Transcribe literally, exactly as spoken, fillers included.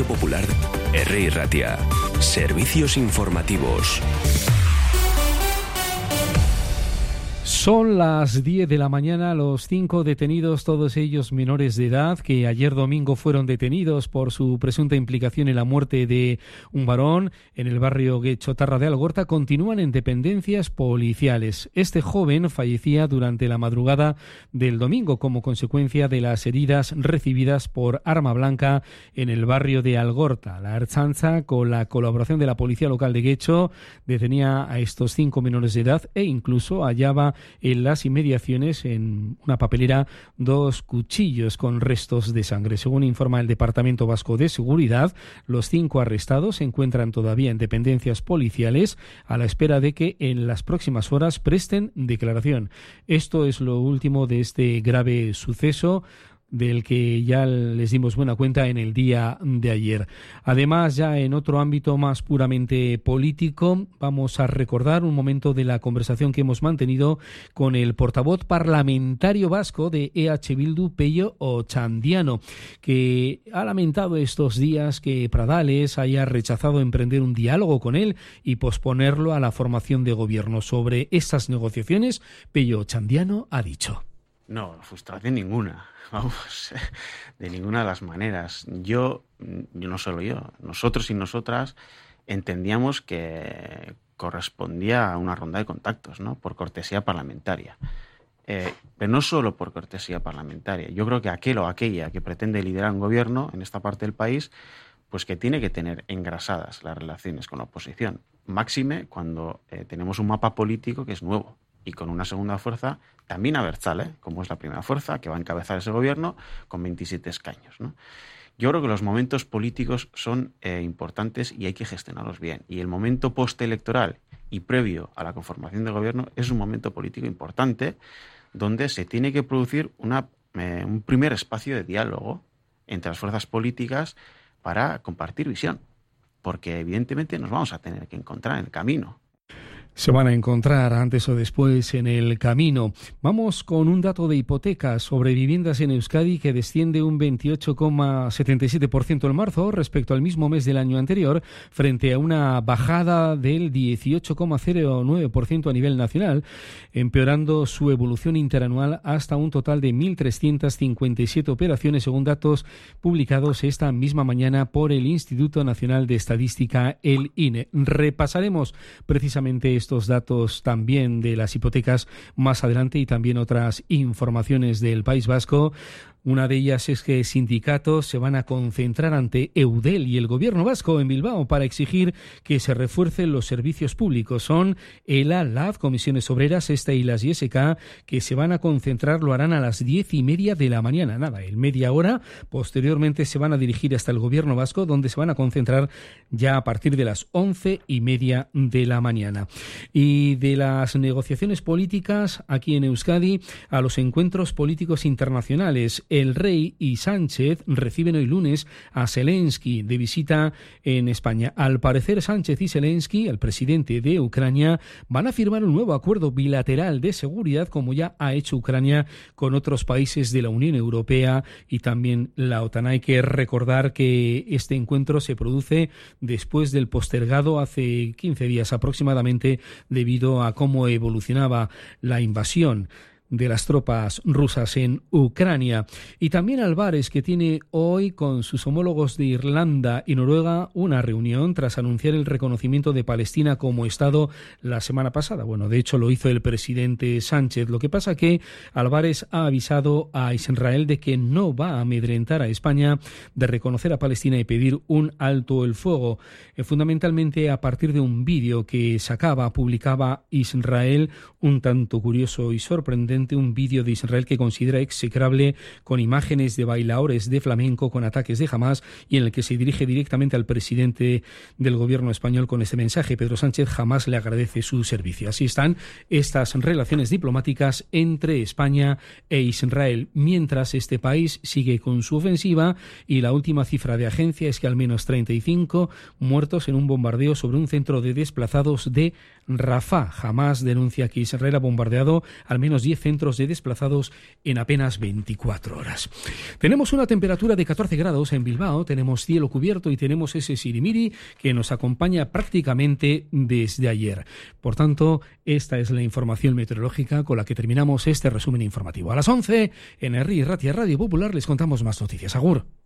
Radio Popular, R I Ratia. Servicios informativos. Son las diez de la mañana, los cinco detenidos, todos ellos menores de edad, que ayer domingo fueron detenidos por su presunta implicación en la muerte de un varón en el barrio Guechotarra de Algorta, continúan en dependencias policiales. Este joven fallecía durante la madrugada del domingo como consecuencia de las heridas recibidas por arma blanca en el barrio de Algorta. La Ertzaintza, con la colaboración de la policía local de Guecho, detenía a estos cinco menores de edad e incluso hallaba en las inmediaciones, en una papelera, dos cuchillos con restos de sangre. Según informa el Departamento Vasco de Seguridad, los cinco arrestados se encuentran todavía en dependencias policiales a la espera de que en las próximas horas presten declaración. Esto es lo último de este grave suceso, del que ya les dimos buena cuenta en el día de ayer. Además, ya en otro ámbito más puramente político, vamos a recordar un momento de la conversación que hemos mantenido con el portavoz parlamentario vasco de E H Bildu, Pello Otxandiano, que ha lamentado estos días que Pradales haya rechazado emprender un diálogo con él y posponerlo a la formación de gobierno. Sobre estas negociaciones, Pello Otxandiano ha dicho: No, frustración ninguna, vamos, de ninguna de las maneras. Yo, yo no solo yo, nosotros y nosotras entendíamos que correspondía a una ronda de contactos, ¿no? Por cortesía parlamentaria. Eh, pero no solo por cortesía parlamentaria. Yo creo que aquel o aquella que pretende liderar un gobierno en esta parte del país, pues que tiene que tener engrasadas las relaciones con la oposición. Máxime cuando eh, tenemos un mapa político que es nuevo, y con una segunda fuerza también abertzale, como es la primera fuerza, que va a encabezar ese gobierno con veintisiete escaños, ¿no? Yo creo que los momentos políticos son eh, importantes y hay que gestionarlos bien. Y el momento postelectoral y previo a la conformación del gobierno es un momento político importante donde se tiene que producir una, eh, un primer espacio de diálogo entre las fuerzas políticas para compartir visión. Porque evidentemente nos vamos a tener que encontrar en el camino. Se van a encontrar antes o después en el camino. Vamos con un dato de hipotecas sobre viviendas en Euskadi que desciende un veintiocho coma setenta y siete por ciento en marzo respecto al mismo mes del año anterior, frente a una bajada del dieciocho coma cero nueve por ciento a nivel nacional, empeorando su evolución interanual hasta un total de mil trescientas cincuenta y siete operaciones, según datos publicados esta misma mañana por el Instituto Nacional de Estadística, el I N E. Repasaremos precisamente estos datos también de las hipotecas más adelante y también otras informaciones del País Vasco. Una de ellas es que sindicatos se van a concentrar ante Eudel y el Gobierno vasco en Bilbao para exigir que se refuercen los servicios públicos. Son ELA, L A B, Comisiones Obreras, ESTA y las I S K, que se van a concentrar, lo harán a las diez y media de la mañana. Nada, en media hora. Posteriormente se van a dirigir hasta el Gobierno vasco, donde se van a concentrar ya a partir de las once y media de la mañana. Y de las negociaciones políticas aquí en Euskadi a los encuentros políticos internacionales. El Rey y Sánchez reciben hoy lunes a Zelensky de visita en España. Al parecer, Sánchez y Zelensky, el presidente de Ucrania, van a firmar un nuevo acuerdo bilateral de seguridad, como ya ha hecho Ucrania con otros países de la Unión Europea y también la OTAN. Hay que recordar que este encuentro se produce después del postergado hace quince días aproximadamente debido a cómo evolucionaba la invasión de las tropas rusas en Ucrania. Y también Álvarez, que tiene hoy con sus homólogos de Irlanda y Noruega una reunión tras anunciar el reconocimiento de Palestina como Estado la semana pasada. Bueno, de hecho lo hizo el presidente Sánchez. Lo que pasa que Álvarez ha avisado a Israel de que no va a amedrentar a España de reconocer a Palestina y pedir un alto el fuego. Eh, fundamentalmente a partir de un vídeo que sacaba, publicaba Israel, un tanto curioso y sorprendente, un vídeo de Israel que considera execrable, con imágenes de bailadores de flamenco con ataques de Hamás, y en el que se dirige directamente al presidente del gobierno español con este mensaje. Pedro Sánchez jamás le agradece su servicio. Así están estas relaciones diplomáticas entre España e Israel, mientras este país sigue con su ofensiva, y la última cifra de agencia es que al menos treinta y cinco muertos en un bombardeo sobre un centro de desplazados de Rafah. Jamás denuncia que Israel ha bombardeado al menos diez centros de desplazados en apenas veinticuatro horas. Tenemos una temperatura de catorce grados en Bilbao, tenemos cielo cubierto y tenemos ese sirimiri que nos acompaña prácticamente desde ayer. Por tanto, esta es la información meteorológica con la que terminamos este resumen informativo. A las once, en Herri Ratia Radio Popular, les contamos más noticias. Agur.